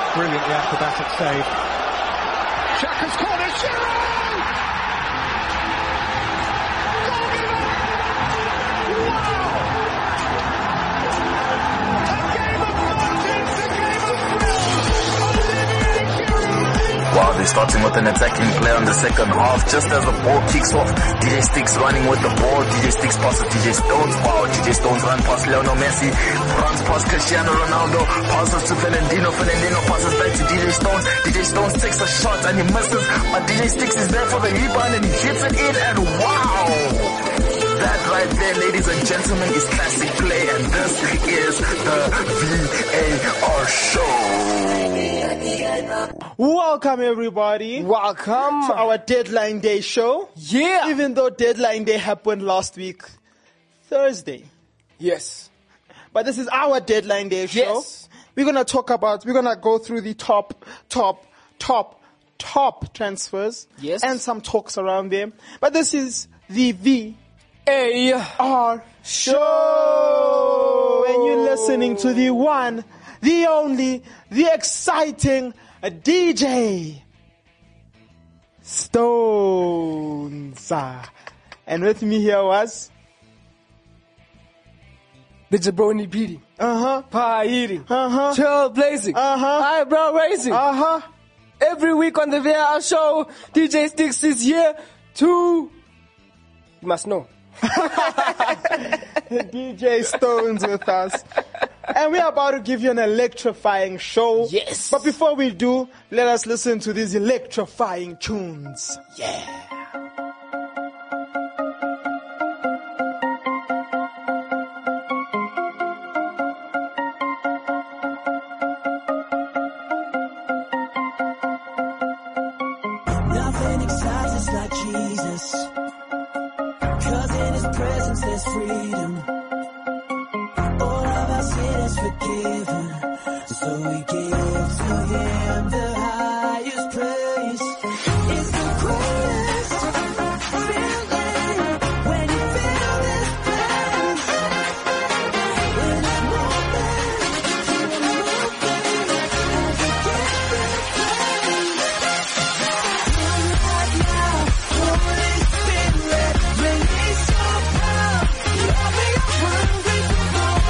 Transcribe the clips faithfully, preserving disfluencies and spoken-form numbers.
Brilliantly acrobatic save. Xhaka's corner, Giroud! Wow, they're starting with an attacking play on the second half. Just as the ball kicks off, D J Sticks running with the ball. D J Sticks passes D J Stones. Wow, D J Stones run past Lionel Messi. Runs past Cristiano Ronaldo. Passes to Fernandinho. Fernandinho passes back to D J Stones. D J Stones takes a shot and he misses. But D J Sticks is there for the rebound and he hits it in, and wow! That right there, ladies and gentlemen, is classic play, and this is the V A R show. Welcome everybody. Welcome to our Deadline Day show. Yeah. Even though Deadline Day happened last week, Thursday. Yes. But this is our Deadline Day show. Yes. We're going to talk about, we're going to go through the top, top, top, top transfers. Yes. And some talks around them. But this is the V A R show. And you're listening to the one, the only, the exciting D J Stones. And with me here was the Jabroni Beating, uh-huh, pie eating, uh-huh, trailblazing, uh-huh, eyebrow raising, uh-huh. Every week on the V A R show, D J Sticks is here to, you must know. D J Stones with us. And we're about to give you an electrifying show. Yes. But before we do, let us listen to these electrifying tunes. Yeah. Nothing excites us like Jesus, 'cause in his presence there's freedom. Sin is forgiven, so we give to him the highest praise. It's the greatest feeling when you feel this place. In this moment, you are moving as you give this praise. Right now, Holy Spirit, release your power. Love me, I'm hungry for more.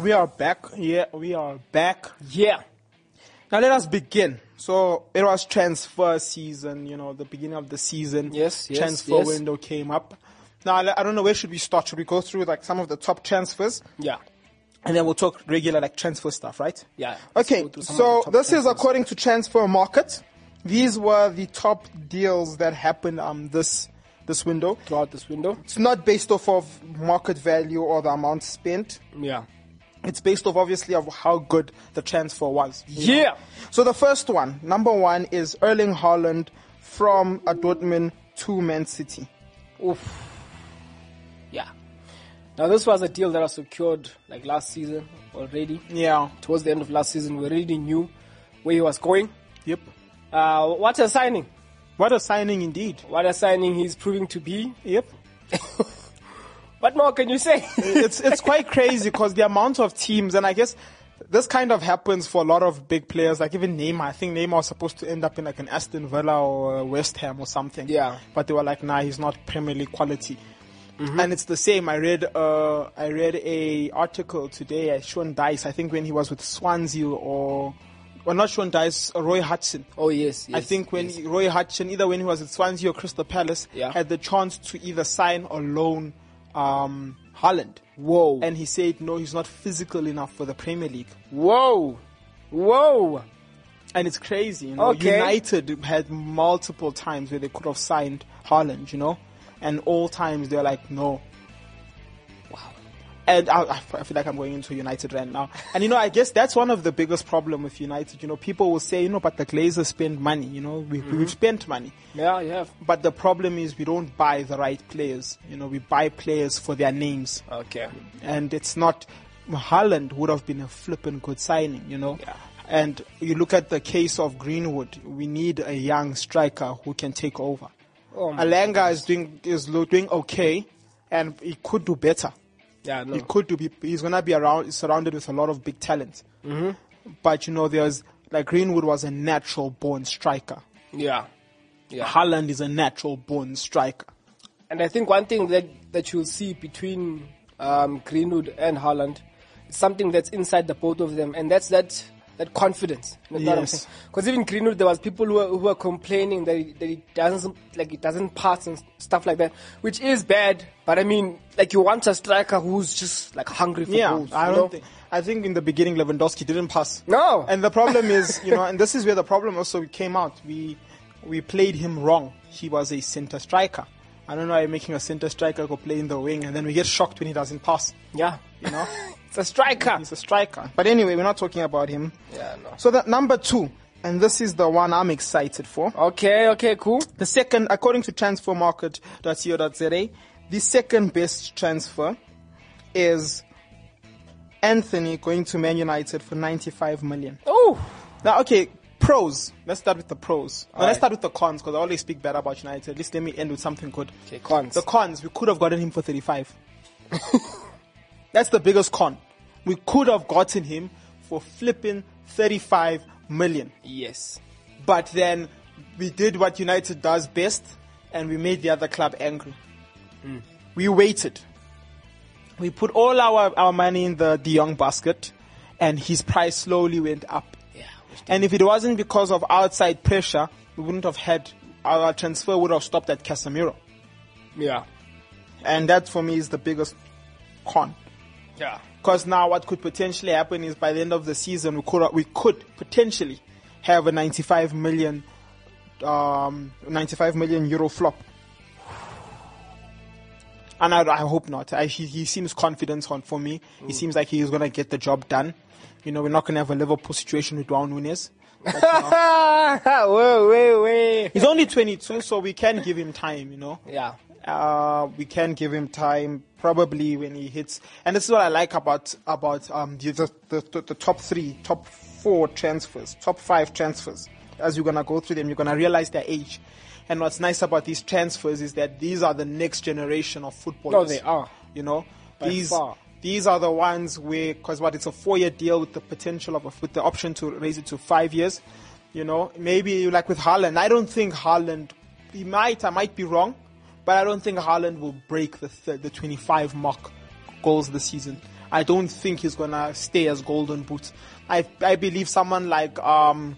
We are back. Yeah, we are back. Yeah. Now let us begin. So it was transfer season, you know, the beginning of the season. Yes, yes, Transfer yes. window came up. Now I I don't know, where should we start? Should we go through like some of the top transfers? Yeah. And then we'll talk regular like transfer stuff, right? Yeah. Let's Okay, go through some so of the top this is transfers. according to Transfer Market. These were the top deals that happened um this this window. Throughout this window. It's not based off of market value or the amount spent. Yeah. It's based off obviously of how good the transfer was. you know? Yeah. So the first one, number one, is Erling Haaland from uh, Dortmund to Man City. Oof. Yeah. Now this was a deal that was secured like last season already. Yeah. Towards the end of last season, we already knew where he was going. Yep. Uh, what a signing. What a signing indeed. What a signing he's proving to be. Yep. What more can you say? it's it's quite crazy because the amount of teams, and I guess this kind of happens for a lot of big players, like even Neymar. I think Neymar was supposed to end up in like an Aston Villa or uh, West Ham or something. Yeah. But they were like, nah, he's not Premier League quality. And it's the same. I read uh I read a article today at Sean Dice, I think when he was with Swansea or well not Sean Dice, uh, Roy Hodgson. Oh yes, yes. I think when yes. Roy Hodgson, either when he was at Swansea or Crystal Palace, Yeah. had the chance to either sign or loan um Haaland. Whoa. And he said no, he's not physical enough for the Premier League. Whoa. Whoa. And it's crazy, you know. Okay. United had multiple times where they could have signed Haaland, you know. And all times they're like, no. Wow. And I, I feel like I'm going into United right now. And, you know, I guess that's one of the biggest problem with United. You know, people will say, you know, but the Glazers spend money. You know, we, we've spent money. Yeah, you have. But the problem is we don't buy the right players. You know, we buy players for their names. Okay. And it's not... Haaland would have been a flippin' good signing, you know. Yeah. And you look at the case of Greenwood. We need a young striker who can take over. Oh my Alanga is doing is lo- doing okay, and he could do better. Yeah, no. He could do. He's gonna be around, surrounded with a lot of big talent. Mm-hmm. But you know, there's like Greenwood was a natural born striker. Yeah. Yeah. Haaland is a natural born striker. And I think one thing that, that you'll see between um, Greenwood and Haaland is something that's inside the both of them, and that's that that confidence. Yes. Because even Greenwood, there was people who were, who were complaining that he, that he doesn't like it doesn't pass and stuff like that, which is bad. But I mean, like you want a striker who's just like hungry for Yeah, goals. I you don't know? think. I think in the beginning Lewandowski didn't pass. No. And the problem is, you know, and this is where the problem also came out. We we played him wrong. He was a center striker. I don't know why you're making a center striker go play in the wing, and then we get shocked when he doesn't pass. Yeah. You know, It's a striker. he's a striker. But anyway, we're not talking about him. Yeah, no. So that number two, and this is the one I'm excited for. Okay, okay, cool. The second, according to transfermarket dot co dot za, the second best transfer is Anthony going to Man United for ninety-five million. Oh. Now, okay, pros. Let's start with the pros. No, let's Alright. start with the cons because I always speak bad about United. At least let me end with something good. Okay, cons. The cons, we could have gotten him for thirty-five. That's the biggest con. We could have gotten him for flipping thirty-five million. Yes. But then we did what United does best and we made the other club angry. We waited. We put all our, our money in the De Jong basket and his price slowly went up. Yeah. And if it wasn't because of outside pressure, we wouldn't have had, our transfer would have stopped at Casemiro. Yeah. And that for me is the biggest con. Yeah. Because now what could potentially happen is by the end of the season, we could we could potentially have a ninety-five million, um, ninety-five million euro flop. And I, I hope not. I, he, he seems confident on for me. He seems like he is going to get the job done. You know, we're not going to have a Liverpool situation with Raul Nunes. wait, wait, wait. He's only twenty-two, so we can give him time, you know. Yeah. Uh, we can give him time probably when he hits. And this is what I like about about um the the, the, the top three, top four transfers, top five transfers. As you're gonna go through them, you're gonna realize their age. And what's nice about these transfers is that these are the next generation of footballers. No, they are. You know, By these far. these are the ones where, because what, it's a four-year deal with the potential of a, with the option to raise it to five years. You know, maybe like with Haaland, I don't think Haaland. He might, I might be wrong. But I don't think Haaland will break the th- the twenty-five mark goals this season. I don't think he's gonna stay as Golden Boot. I I believe someone like um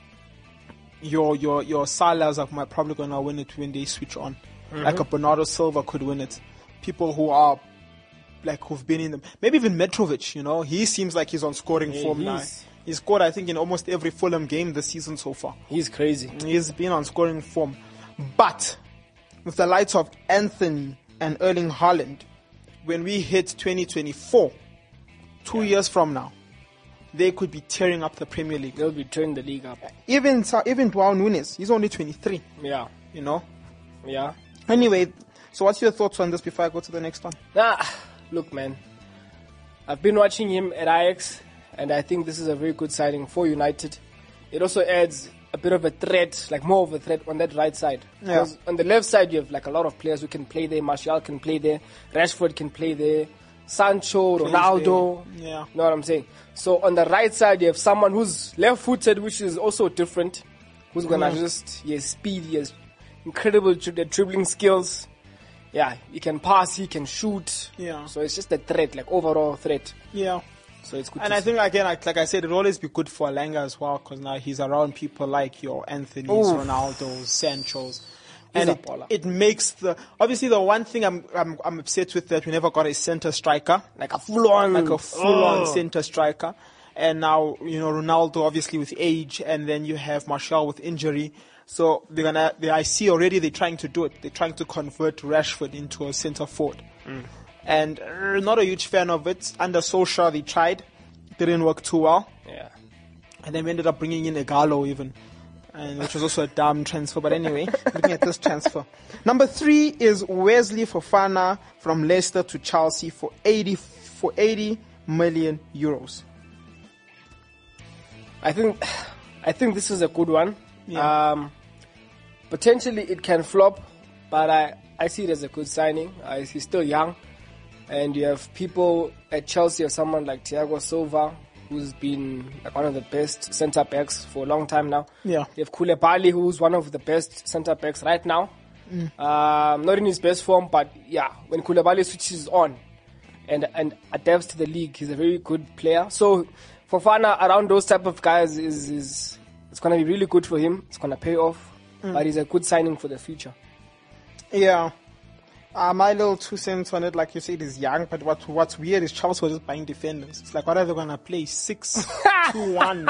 your your your Salas are probably gonna win it when they switch on. Mm-hmm. Like a Bernardo Silva could win it. People who are like who've been in them. Maybe even Mitrovic, you know, he seems like he's on scoring Yeah, form now. he's- He scored, I think, in almost every Fulham game this season so far. He's crazy. He's been on scoring form. But with the likes of Anthony and Erling Haaland, when we hit twenty twenty-four, two years from now, they could be tearing up the Premier League. They'll be turning the league up. Even even Joao Nunes, he's only twenty-three, Yeah. you know. Yeah. Anyway, so what's your thoughts on this before I go to the next one? Nah, look, man. I've been watching him at Ajax, and I think this is a very good signing for United. It also adds a bit of a threat, like more of a threat on that right side. Yeah. Because on the left side, you have like a lot of players who can play there. Martial can play there. Rashford can play there. Sancho, Plays Ronaldo. there. Yeah. You know what I'm saying? So on the right side, you have someone who's left-footed, which is also different. Who's gonna Mm. just, he has speed, he has incredible dri- dribbling skills. Yeah, he can pass, he can shoot. Yeah. So it's just a threat, like overall threat. Yeah. So it's good And to I see. think, again, like, like I said, it'll always be good for Alanga as well, because now he's around people like your Anthony's, Oof. Ronaldo's, Sancho's. He's And a it, baller. it makes the, obviously the one thing I'm, I'm, I'm upset with that we never got a center striker, like a full-on, like a full-on Oh. center striker. And now, you know, Ronaldo obviously with age, and then you have Martial with injury. So they're gonna, they, I see already they're trying to do it. They're trying to convert Rashford into a center forward. Mm. And uh, not a huge fan of it. Under Solskjaer they tried, didn't work too well. Yeah. And then we ended up bringing in Igalo even, and which was also a dumb transfer. But anyway, looking at this transfer. Number three is Wesley Fofana from Leicester to Chelsea for eighty for eighty million euros. I think, I think this is a good one. Yeah. Um, potentially it can flop, but I, I see it as a good signing. Uh, he's still young, and you have people at Chelsea, have someone like Thiago Silva, who's been like one of the best centre backs for a long time now. Yeah. You have Koulibaly, who's one of the best centre backs right now. Mm. Um, not in his best form, but yeah, when Koulibaly switches on and and adapts to the league, he's a very good player. So Fofana around those type of guys is is it's gonna be really good for him. It's gonna pay off, Mm. but he's a good signing for the future. Yeah. Uh, my little two cents on it, like you said, is young, but what what's weird is Chelsea was just buying defenders. It's like, what are they gonna play? Six, two, one.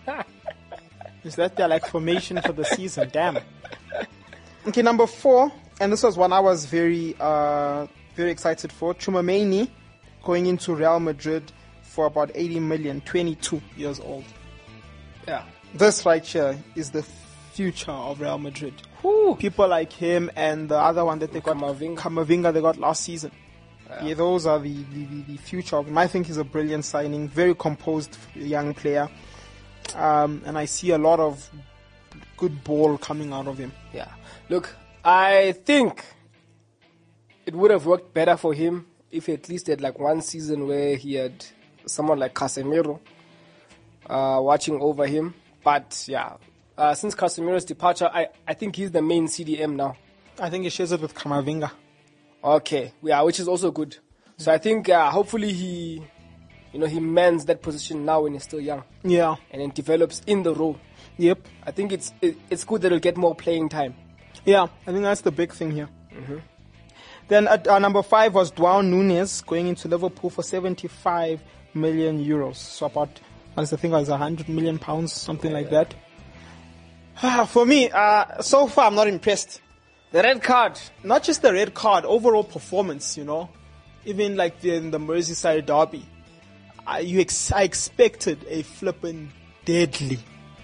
Is that their like formation for the season? Damn. Okay, number four, and this was one I was very uh very excited for. Tchouameni going into Real Madrid for about eighty million, twenty-two years old. Yeah. This right here is the future of Real Madrid. Whew. People like him and the other one that they got, Camavinga. Camavinga, they got last season. Yeah, those are the, the, the, the future of him. I think he's a brilliant signing, very composed young player. Um, and I see a lot of good ball coming out of him. Yeah. Look, I think it would have worked better for him if he at least had like one season where he had someone like Casemiro uh, watching over him. But yeah, uh, since Casemiro's departure, I, I think he's the main C D M now. I think he shares it with Camavinga. Okay, yeah, which is also good. So I think uh, hopefully he, you know, he mans that position now when he's still young Yeah. and then develops in the role. Yep. I think it's it, it's good that he'll get more playing time. Yeah, I think that's the big thing here. Then at uh, number five was Joao Nunes going into Liverpool for seventy-five million euros. So about, what is the thing, was one hundred million pounds, something like that. For me, uh, so far I'm not impressed. The red card. Not just the red card, overall performance, you know. Even like the, in the Merseyside derby. I, you ex- I expected a flippin' deadly,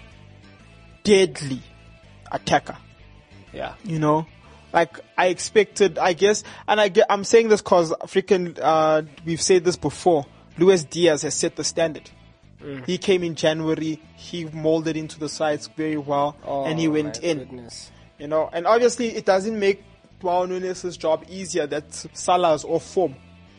deadly attacker. Yeah. You know, like I expected, I guess, and I get, I'm saying this because freaking, uh, we've said this before. Luis Diaz has set the standard. He came in January, he molded into the sides very well, Oh, and he went my in. goodness. You know, and obviously it doesn't make Joao Nunes' job easier that Salah's off form.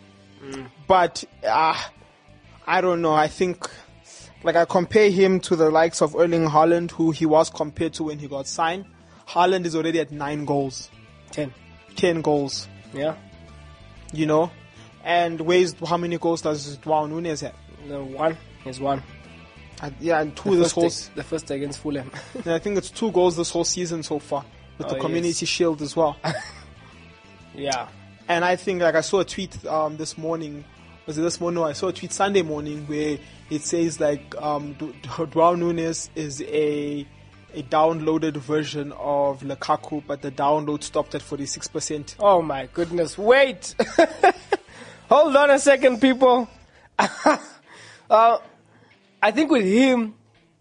But uh, I don't know. I think, like, I compare him to the likes of Erling Haaland, who he was compared to when he got signed. Haaland is already at nine goals, Ten. ten goals. Yeah. You know, And where's how many goals does João Nunes have? No, one is one. Uh, yeah, and two The this first, whole. ag- the first against Fulham. And I think it's two goals this whole season so far with the Oh, Community yes. Shield as well. Yeah. And I think, like, I saw a tweet um, this morning. Was it this morning? No, I saw a tweet Sunday morning where it says like um, Du- Du- João Nunes is a a downloaded version of Lukaku, but the download stopped at forty-six percent. Oh my goodness. Wait. Hold on a second, people. uh, I think with him,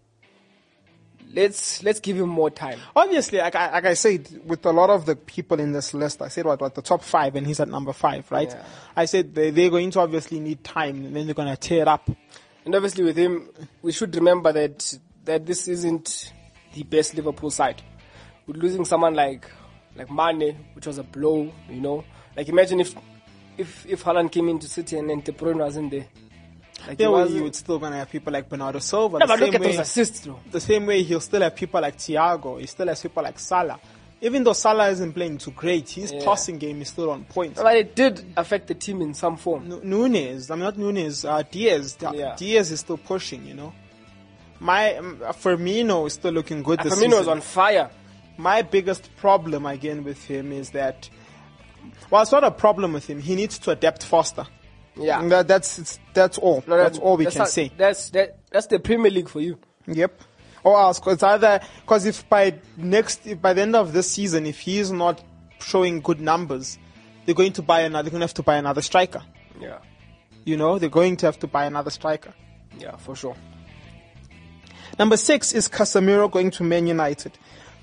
let's let's give him more time. Obviously, like I, like I said, with a lot of the people in this list, I said what, what the top five, and he's at number five, right? Yeah. I said they, they're going to obviously need time, and then they're going to tear it up. And obviously with him, we should remember that that this isn't the best Liverpool side. With losing someone like like Mane, which was a blow, you know. Like imagine if if if Haaland came into City and then De Bruyne wasn't there. Like Yeah, he well, wasn't- you would still going to have people like Bernardo Silva. No, the but look same at way- those assists, though. The same way he'll still have people like Thiago. He still has people like Salah. Even though Salah isn't playing too great, his Yeah. passing game is still on point. But it did affect the team in some form. Nu- Nunes, I mean not Nunes, uh, Diaz. D- Yeah. Diaz is still pushing, you know. My um, Firmino is still looking good this Firmino season. was on fire. My biggest problem again with him is that, well, it's not a problem with him. He needs to adapt faster. Yeah. And that, that's it's, that's all. That's all we That's can not- say. That's that. That's the Premier League for you. Yep. Or else, cause it's either because if by next, if by the end of this season, if he is not showing good numbers, they're going to buy another. They're going to have to buy another striker. Yeah. You know, they're going to have to buy another striker. Yeah, for sure. Number six is Casemiro going to Man United.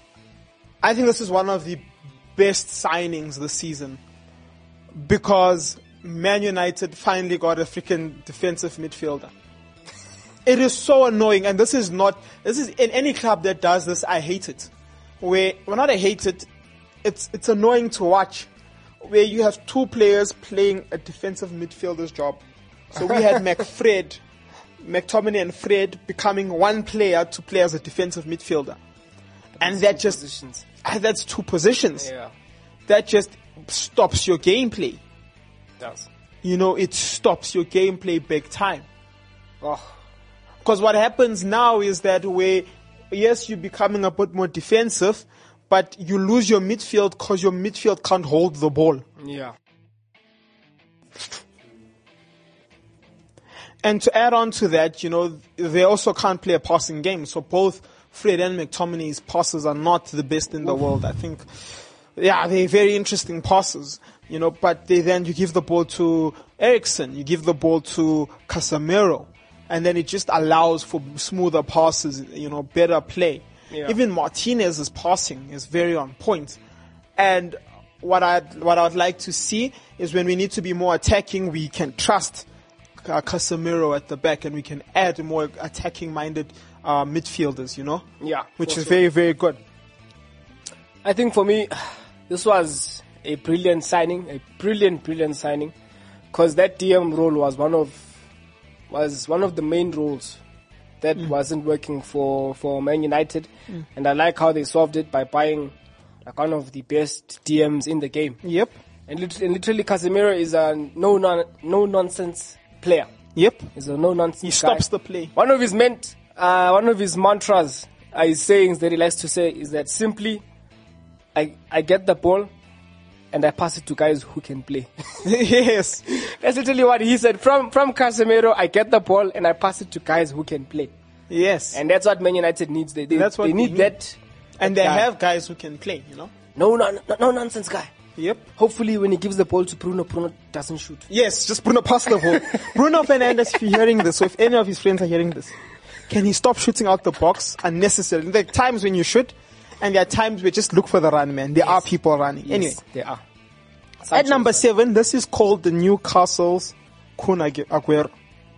I think this is one of the best signings this season because Man United finally got a freaking defensive midfielder. It is so annoying, and this is not, this is in any club that does this, I hate it. Where, well not I hate it, it's, it's annoying to watch. Where you have two players playing a defensive midfielder's job. So we had McFred, McTominay and Fred becoming one player to play as a defensive midfielder. And that just, Positions. ah, that's two positions. Yeah. That just stops your gameplay. Does. You know, it stops your gameplay big time. Oh. Because what happens now is that where, yes, you're becoming a bit more defensive, but you lose your midfield because your midfield can't hold the ball. Yeah. And to add on to that, you know, they also can't play a passing game. So both Fred and McTominay's passes are not the best in the world. I think, yeah, they're very interesting passes, you know, but they then you give the ball to Eriksen, you give the ball to Casemiro, and then it just allows for smoother passes, you know, better play. Yeah. Even Martinez's passing is very on point. And what I what I would like to see is when we need to be more attacking, we can trust uh, Casemiro at the back, and we can add more attacking-minded uh, midfielders. You know, Yeah. which for is sure. very very good. I think for me, this was a brilliant signing, a brilliant, brilliant signing, because that D M role was one of was one of the main roles that wasn't working for, for Man United, and I like how they solved it by buying like one of the best D Ms in the game. Yep, And, lit- and literally, Casemiro is a no non no nonsense player. yep. He's a no nonsense. He stops the play. One of his meant, uh, one of his mantras, uh, his sayings that he likes to say is that simply, I I get the ball, and I pass it to guys who can play. Yes, That's literally what he said. From from Casemiro, I get the ball and I pass it to guys who can play, yes. And and that's what Man United needs. They they, That's what they they need need. that. and they that guy. have guys who can play. You know. no no no, no nonsense guy. Yep. Hopefully, when he gives the ball to Bruno, Bruno doesn't shoot. Yes, just Bruno pass the ball. Bruno Fernandes, if you're hearing this, or if any of his friends are hearing this, can he stop shooting out the box unnecessarily? There are times when you shoot, and there are times where just look for the run, man. There are people running. Anyway, Yes, they are. at number seven, this is called the Newcastle's Kun Agu- Aguero.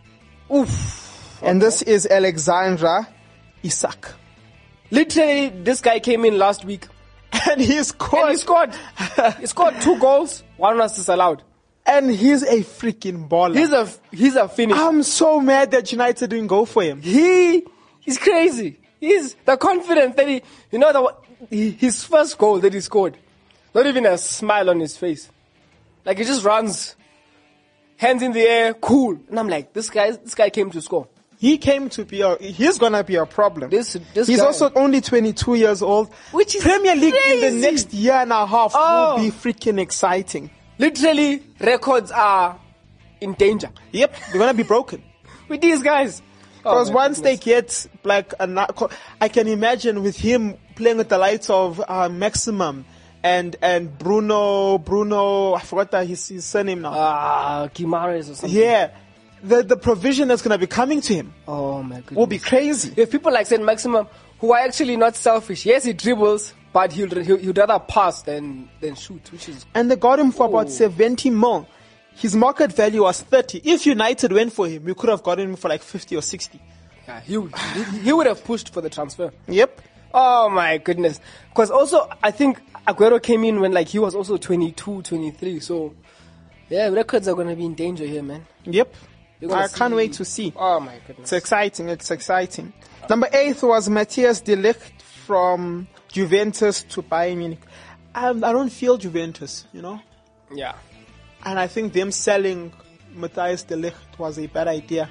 Oof. And this is Alexandra Isak. Literally, this guy came in last week. And he And scored. he scored. he scored two goals. One was disallowed. And he's a freaking baller. He's a he's a finisher. I'm so mad that United didn't go for him. he he's crazy. He's the confidence that he you know the he, his first goal that he scored. Not even a smile on his face. Like he just runs. hands in the air, cool. And I'm like, this guy, this guy came to score. He came to be a, he's gonna be a problem. This, this he's guy, also only twenty-two years old. Which is Premier League in crazy. the next year and a half Oh. will be freaking exciting. literally, records are in danger Yep, they're gonna be broken. with these guys. Oh, Because my once goodness. they get like a, na- co- I can imagine with him playing with the likes of uh, Maximum and and Bruno Bruno I forgot that his, his surname now. Ah, Guimaraes or something. yeah, the the provision that's gonna be coming to him Oh my goodness. will be crazy. If people like Saint Maximum, who are actually not selfish, yes, he dribbles, but he'll, he'll, he'd rather pass than, than shoot, which is, And they got him for about Oh. seventy mil. His market value was thirty. If United went for him, we could have gotten him for like fifty or sixty. yeah, he, would- he, he would have pushed for the transfer. Yep. Oh my goodness. Because also, I think Aguero came in when like he was also twenty-two, twenty-three. So, yeah, records are going to be in danger here, man. Yep. You're gonna I can't see- wait to see. Oh my goodness. It's exciting. It's exciting. Number eight was Matthias de Ligt from Juventus to Bayern Munich. Um, I don't feel Juventus, you know, Yeah. and I think them selling Matthias de Ligt was a bad idea.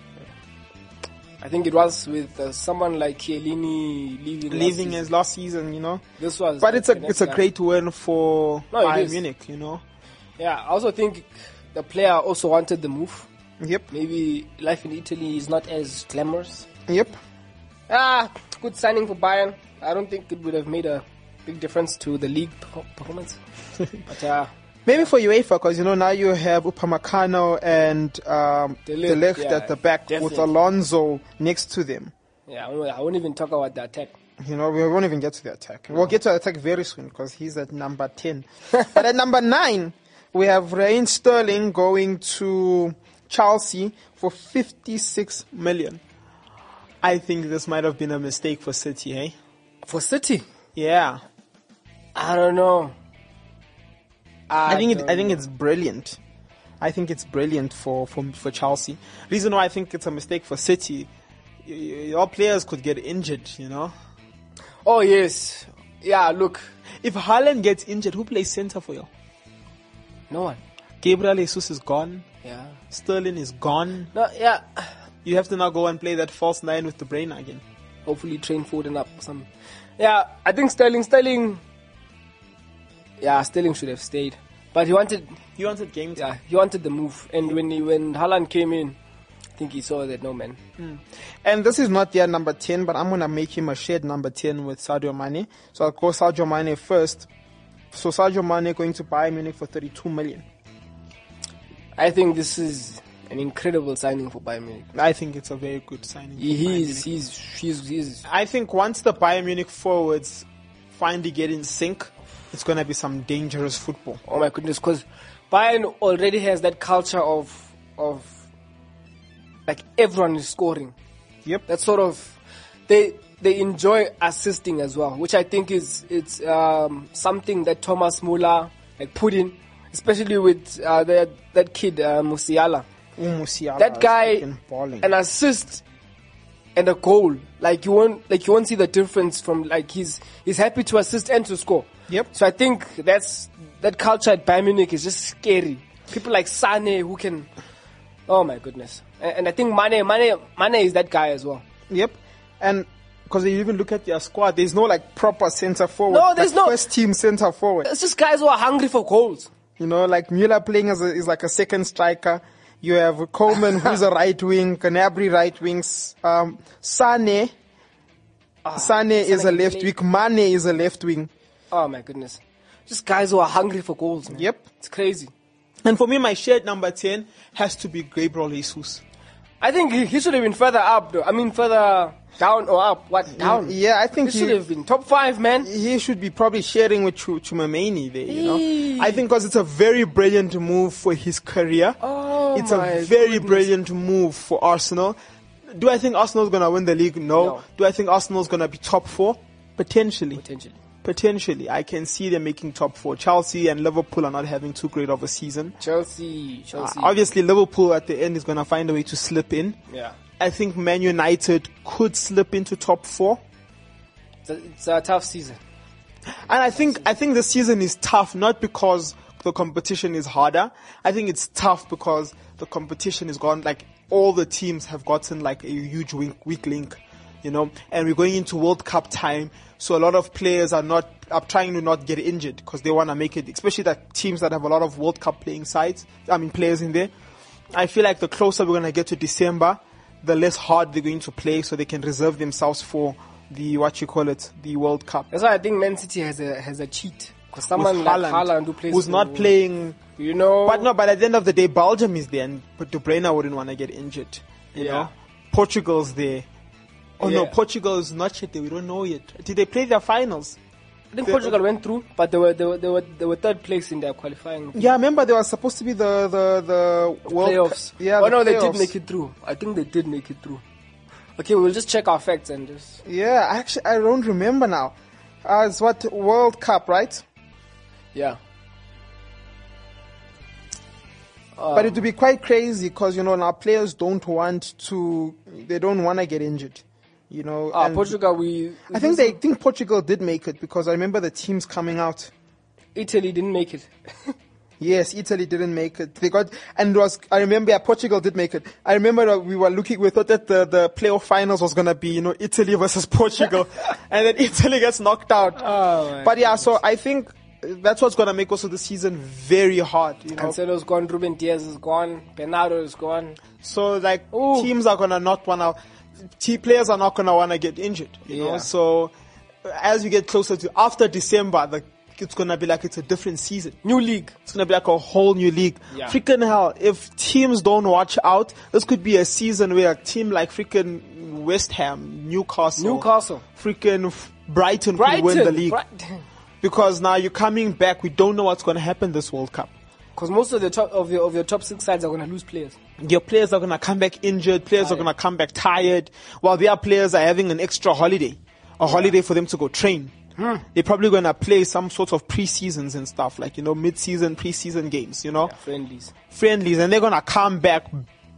I think it was with uh, someone like Chiellini leaving. last Leaving season. as last season, you know, This was. but like it's a the next it's a guy. great win for No, it Bayern is. Munich, you know. Yeah, I also think the player also wanted the move. Yep. Maybe life in Italy is not as glamorous. Yep. Ah, good signing for Bayern. I don't think it would have made a big difference to the league perfor- performance. But uh, Maybe for UEFA, because you know now you have Upamecano and um, De De Ligt, Ligt yeah, at the back with definitely. Alonso next to them. yeah, I won't, I won't even talk about the attack. You know, we won't even get to the attack. We'll get to the attack very soon because he's at number ten. But at number nine, we have Raheem Sterling going to Chelsea for fifty-six million. I think this might have been a mistake for City, eh? For City, Yeah. I don't know. I think it, don't I think know. it's brilliant. I think it's brilliant for, for, for Chelsea. Reason why I think it's a mistake for City, y- y- your players could get injured, you know? Oh yes, yeah. Look, If Haaland gets injured, who plays center for you? no one. Gabriel Jesus is gone. Yeah. Sterling is gone. No. Yeah. You have to now go and play that false nine with the brain again. Hopefully train Foden up or something. Yeah, I think Sterling, Sterling. Yeah, Sterling should have stayed, but he wanted. You wanted game time. Yeah, he wanted the move, and when he, when Haaland came in, I think he saw that no man. And this is not their number ten, but I'm going to make him a shared number ten with Sadio Mane. So I'll go Sadio Mane first. So Sadio Mane going to Bayern Munich for thirty-two million. I think this is an incredible signing for Bayern Munich. I think it's a very good signing. He, for Bayern he's, Munich. he's, he's, he's, I think once the Bayern Munich forwards finally get in sync, it's going to be some dangerous football. oh my goodness, because Bayern already has that culture of, of, like everyone is scoring. Yep. That sort of, they, they enjoy assisting as well, which I think is, it's, um, something that Thomas Muller, like, put in, especially with, uh, that, that kid, uh, Musiala. Ooh, Musiala That is guy, freaking balling. an assist and a goal, like you won't, like you won't see the difference from, like he's, he's happy to assist and to score. Yep. So I think that's, that culture at Bayern Munich is just scary. People like Sane who can, oh my goodness. And, and I think Mane, Mane, Mane is that guy as well. Yep. And because you even look at their squad, there's no like proper center forward. No, there's like no- first team center forward. It's just guys who are hungry for goals. You know, like Müller playing as a, is like a second striker. You have Coleman, who's a right wing, Gnabry right wings. Um, Sane, Sane is a can left play. wing. Mane is a left wing. Oh my goodness. Just guys who are hungry for goals, man. Yep. It's crazy. And for me, my shared number ten has to be Gabriel Jesus. I think he, he should have been further up though. I mean further down or up. What, down? Yeah, I think He he, should have been top five, man. he should be probably sharing with Ch- Chumameni there, you know. Eee. I think because it's a very brilliant move for his career. Oh It's a my very goodness. brilliant move for Arsenal. Do I think Arsenal's going to win the league? No. No. Do I think Arsenal's going to be top four? Potentially. Potentially. Potentially. I can see them making top four. Chelsea and Liverpool are not having too great of a season. Chelsea, Chelsea. Uh, obviously, Liverpool at the end is going to find a way to slip in. Yeah. I think Man United could slip into top four. It's a, it's a tough season. And I think I think the season is tough, not because the competition is harder. I think it's tough because the competition is gone. Like all the teams have gotten like a huge weak, weak link, you know. And we're going into World Cup time, so a lot of players are not are trying to not get injured because they want to make it. Especially that teams that have a lot of World Cup playing sides. I mean players in there. I feel like the closer we're gonna get to December, the less hard they're going to play, so they can reserve themselves for the what you call it, the World Cup. That's why I think Man City has a has a cheat. Because someone With like Haaland, Haaland who plays who's for- not playing. you know. But no, but at the end of the day, Belgium is there, and but De Bruyne wouldn't want to get injured. You Yeah. know, Portugal's there. Oh no, Yeah. Portugal is not yet there. We don't know yet. Did they play their finals? I think the- Portugal went through, but they were they were they were, they were third place in their qualifying Yeah, remember they were supposed to be the the the World playoffs. Cu- Yeah, oh the no, they playoffs. did make it through. I think they did make it through. Okay, we'll just check our facts and just Yeah, actually, I don't remember now. Uh, it's what World Cup, right? yeah. But it would be quite crazy because you know now players don't want to. They don't want to get injured. You know. Ah, and Portugal, we, we I think they think Portugal did make it because I remember the teams coming out. Italy didn't make it. Yes, Italy didn't make it. They got, and it was, I remember, yeah, Portugal did make it. I remember that we were looking, we thought that the, the playoff finals was gonna be, you know, Italy versus Portugal. And then Italy gets knocked out. Oh, my but yeah, so I think that's what's gonna make also the season very hard, you know. Cancelo's gone, Ruben Diaz is gone, Bernardo is gone. So like, Ooh. teams are gonna not wanna, team players are not gonna wanna get injured, you know. Yeah. So as we get closer to, after December, the, it's gonna be like it's a different season. New league. It's gonna be like a whole new league. Yeah. Freaking hell, if teams don't watch out, this could be a season where a team like freaking West Ham, Newcastle, Newcastle. freaking f- Brighton, Brighton. could win the league. Brighton. Because now you're coming back, we don't know what's gonna happen this World Cup. Because most of the top of your of your top six sides are going to lose players. Your players are gonna come back injured, players are Tired. gonna come back tired, while their players are having an extra holiday. A holiday for them to go train. Hmm. They're probably gonna play some sort of pre-seasons and stuff, like, you know, mid-season, pre-season games, you know? Yeah, friendlies. Friendlies, and they're gonna come back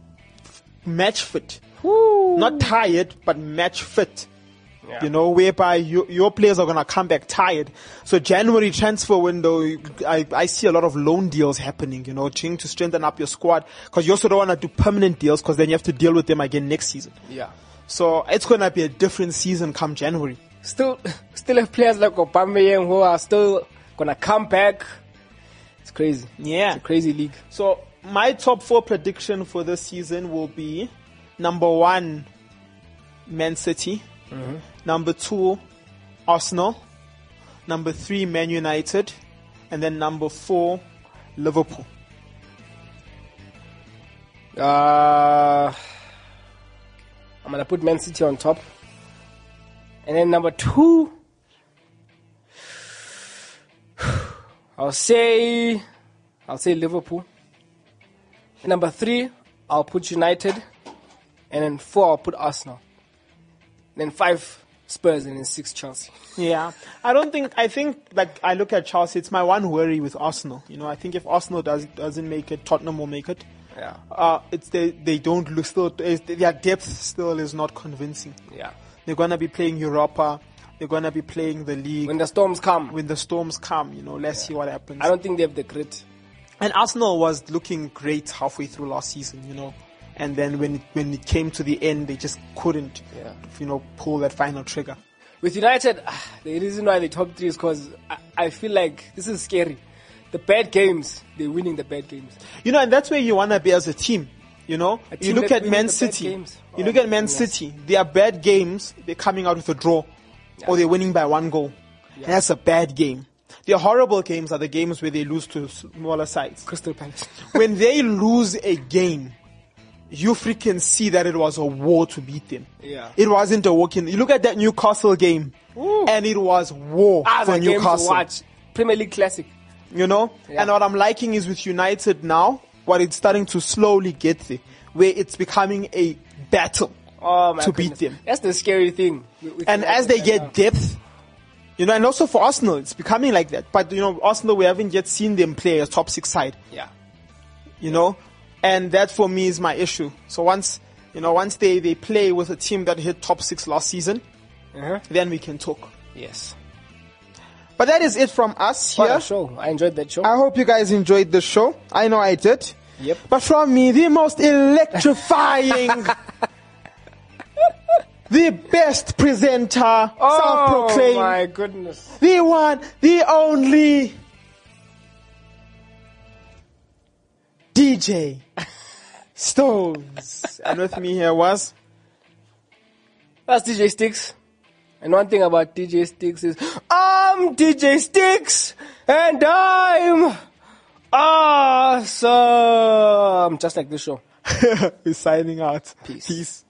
match fit. Not tired, but match fit. Yeah. You know, whereby you, your players are gonna come back tired. So January transfer window, I, I see a lot of loan deals happening, you know, trying to strengthen up your squad. Cause you also don't wanna do permanent deals, cause then you have to deal with them again next season. Yeah. So it's gonna be a different season come January. Still, still have players like Aubameyang who are still gonna come back. It's crazy. Yeah. It's a crazy league. So my top four prediction for this season will be number one, Man City. Number two, Arsenal. Number three, Man United. And then number four, Liverpool. Uh, I'm gonna put Man City on top, and then number two, I'll say, I'll say Liverpool. And number three, I'll put United, and then four, I'll put Arsenal. And then five, Spurs, and then six, Chelsea. Yeah. I don't think, I think, like, I look at Chelsea, it's my one worry with Arsenal. You know, I think if Arsenal does, doesn't make it, Tottenham will make it. Yeah, Uh, it's they, they don't look still, it's- their depth still is not convincing. yeah. They're gonna be playing Europa. They're gonna be playing the league. When the storms come, When the storms come, you know, let's see what happens. I don't think they have the grit. And Arsenal was looking great halfway through last season, you know. And then when it, when it came to the end, they just couldn't, Yeah. you know, pull that final trigger. With United, ah, the reason why they top three is because I, I feel like this is scary. The bad games, they're winning the bad games. You know, and that's where you want to be as a team, you know. A You team look that at wins Man the bad City. games. You Oh look my at Man goodness. City. Their bad games, they're coming out with a draw. Or they're winning by one goal. And that's a bad game. Their horrible games are the games where they lose to smaller sides. Crystal Palace. When they lose a game, you freaking see that it was a war to beat them. Yeah. It wasn't a walk in. You look at that Newcastle game, Ooh. and it was war Ah, for the game to Newcastle. watch. Premier League Classic. You know? Yeah. And what I'm liking is with United now, what it's starting to slowly get there, where it's becoming a battle Oh my to goodness. beat them. That's the scary thing. with- with And United as they right get now. depth, you know, and also for Arsenal, it's becoming like that. But, you know, Arsenal, we haven't yet seen them play a top six side. Yeah. You know, and that for me is my issue. So once, you know, once they, they play with a team that hit top six last season, Uh-huh. then we can talk. Yes. But that is it from us What here. a show. I enjoyed that show. I hope you guys enjoyed the show. I know I did. Yep. But from me, the most electrifying, the best presenter, Oh self-proclaimed, my goodness. the one, the only D J Stones. And with me here was... That's D J Sticks. And one thing about D J Sticks is, I'm D J Sticks, and I'm awesome. Just like this show. We're signing out. Peace. Peace.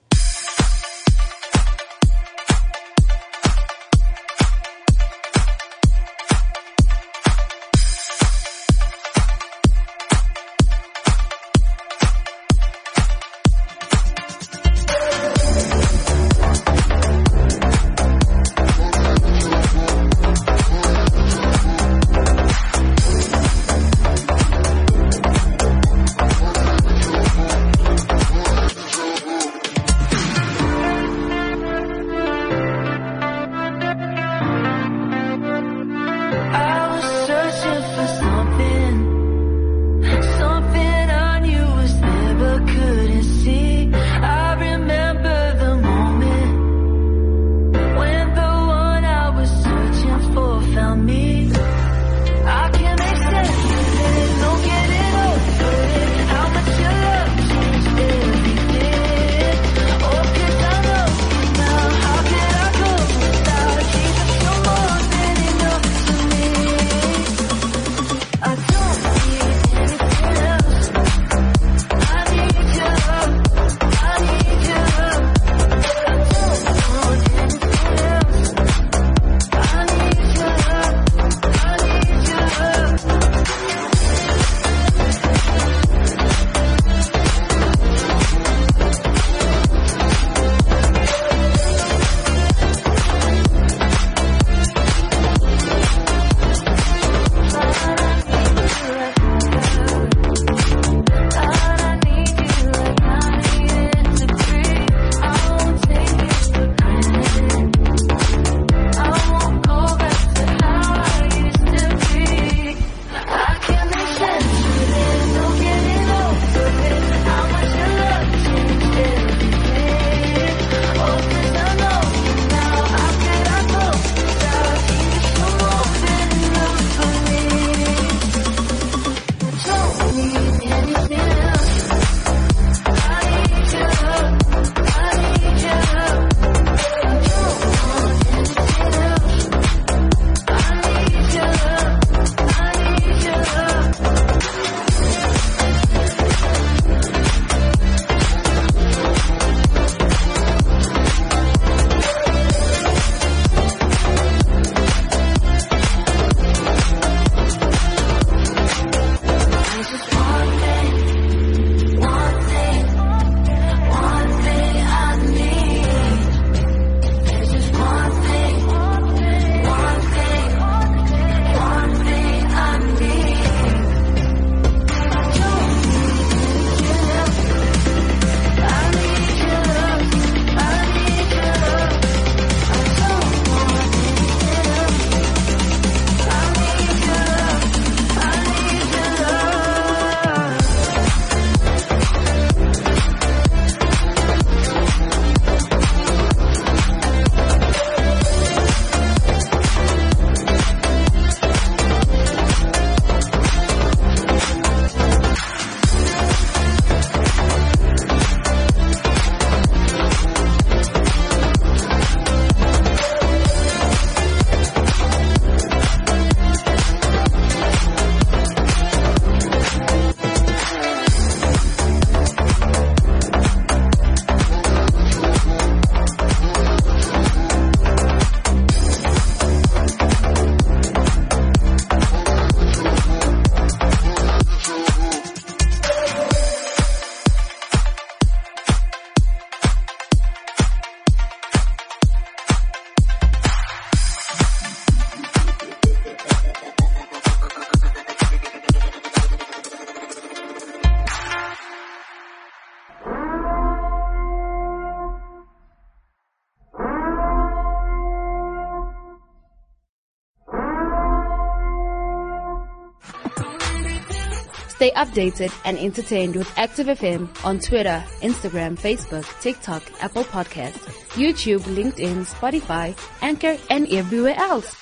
Stay updated and entertained with Active F M on Twitter, Instagram, Facebook, TikTok, Apple Podcasts, YouTube, LinkedIn, Spotify, Anchor, and everywhere else.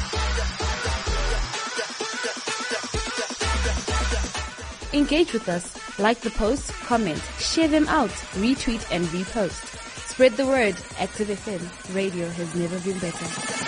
Engage with us. Like the posts, comment, share them out, retweet and repost. Spread the word. Active F M. Radio has never been better.